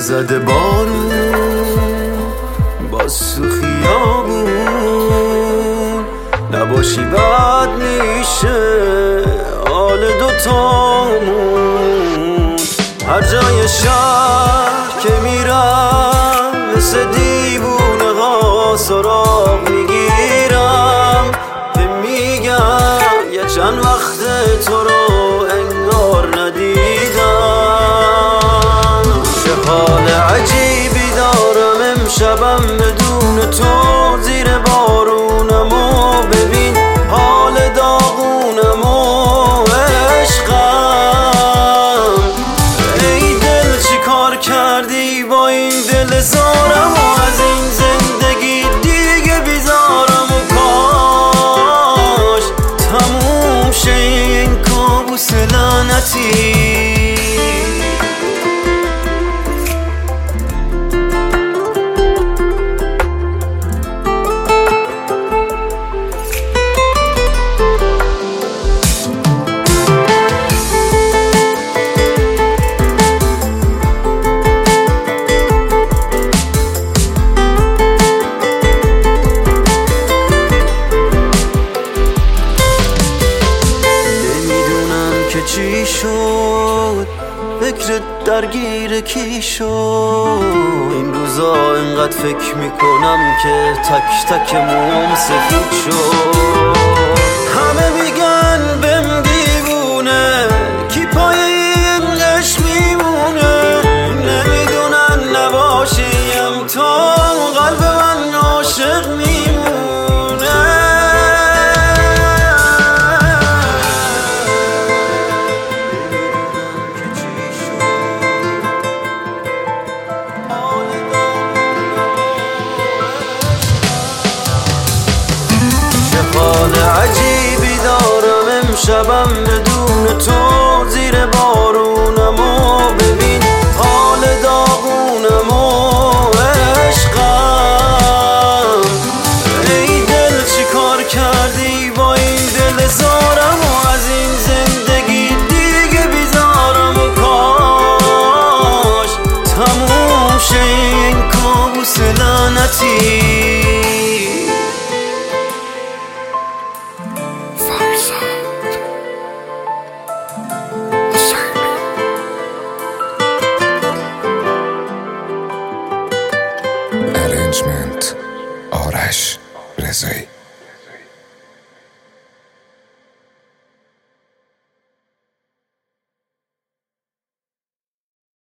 زده بارون باز تو خیابون نباشی بد میشه حال دوتامون. هر جای شهر که میرم مثل دیوونه ها سراغ میگیرم که میگم یه چند وقت تو رو انگار ندیدم. چه حال عجیبی دارم امشبم بدون تو زیر بارونم و ببین حال داغونم و عشقم. ای دل چی کار کردی با این دل زارم و از این زندگی دیگه بیزارم و کاش تموم شه این کابوس لعنتی. چی شد فکرت درگیر کی شد این روزا اینقدر فکر میکنم که تک تک موم سفید شد. همه میگن بهم دیوونه کی پای این عشق میمونه نمیدونن نباشیم تا قلب من عاشق میمونه. حال عجیبی دارم امشبم بدون تو زیر بارونم و ببین حال داغونم و عشقم. ای دل چی کار کردی با این دل زارم و از این زندگی دیگه بیزارم و کاش تموم شه این کابوس لعنتی. Arrangement آرش رضایی.